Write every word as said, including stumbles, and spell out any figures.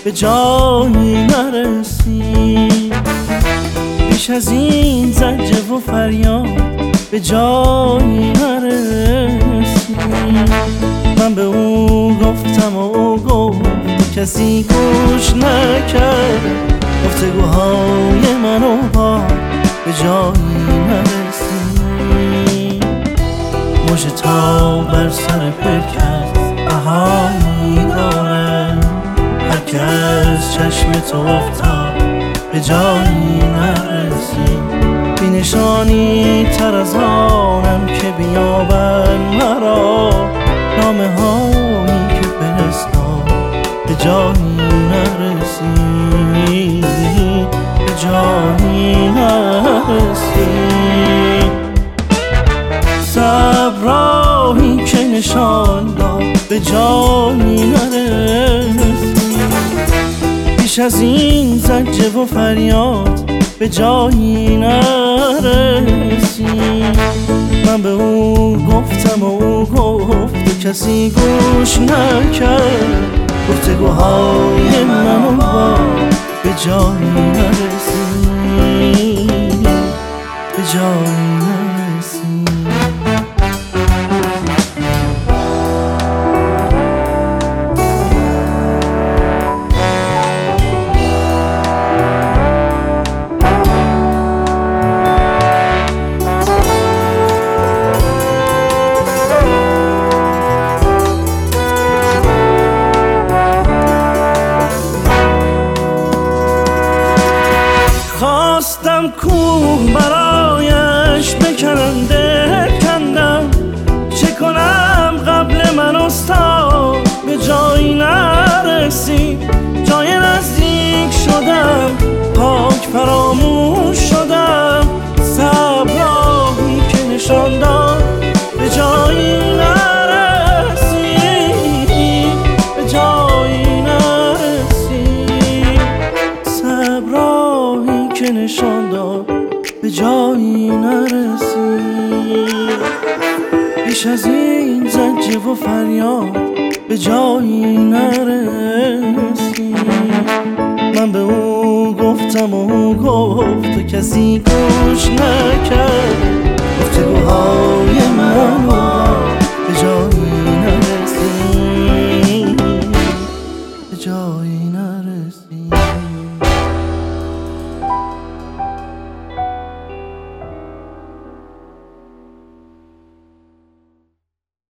به جایی نرسید. بیش از این زجر و فریاد به جایی نرسید. من به او گفتم و او گفت کسی گوش نکرد. گفتگوهای من و با به جایی نرسید. مژه تا بر سر پرکس بهایی دارد. هر که از چشم تو افتاد به جایی نرسید. بی نشانی تر از آنم که بیابن مرا. نامه هایی که فرستاد به جایی نرسید. به جایی نرسید. صبر راهی که نشان داد به جایی نرسید. بیش از این زجر و فریاد به جایی نرسید. من به او گفتم و او گفت کسی گوش نکرد. گفتگوهای من و با به جایی نرسید. به جایی نرسید. خواستم کوه برایش بکنم دل کندم. چه کنم قبل من استاد به جایی نرسید. جای نزدیک شدم پاک فراموش شدم. صبر راهی که نشان داد به جایی نرسید. به جایی نرسید. صبر راهی که نشان داد به جایی نرسید. بیش از این زجر و فریاد به جایی نرسید. من به او گفتم و او گفت کسی گوش نکرد. گفتگوهای من